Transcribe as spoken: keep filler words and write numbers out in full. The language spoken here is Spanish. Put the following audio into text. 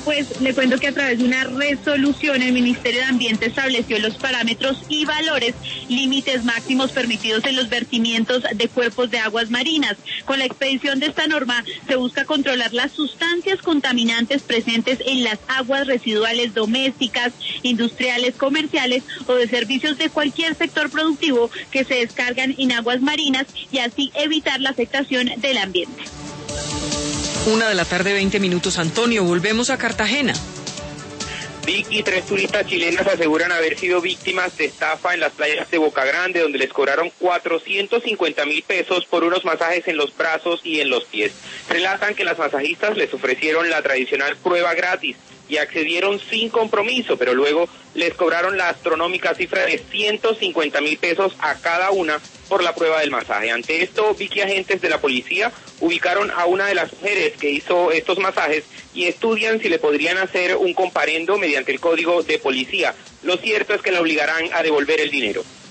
Pues le cuento que a través de una resolución el Ministerio de Ambiente estableció los parámetros y valores, límites máximos permitidos en los vertimientos de cuerpos de aguas marinas. Con la expedición de esta norma se busca controlar las sustancias contaminantes presentes en las aguas residuales domésticas, industriales, comerciales o de servicios de cualquier sector productivo que se descargan en aguas marinas y así evitar la afectación del ambiente. Una de la tarde, veinte minutos, Antonio, volvemos a Cartagena. Vicky, tres turistas chilenas aseguran haber sido víctimas de estafa en las playas de Boca Grande, donde les cobraron cuatrocientos cincuenta mil pesos por unos masajes en los brazos y en los pies. Relatan que las masajistas les ofrecieron la tradicional prueba gratis y accedieron sin compromiso, pero luego les cobraron la astronómica cifra de ciento cincuenta mil pesos a cada una por la prueba del masaje. Ante esto, Vicky, agentes de la policía ubicaron a una de las mujeres que hizo estos masajes y estudian si le podrían hacer un comparendo mediante el código de policía. Lo cierto es que la obligarán a devolver el dinero.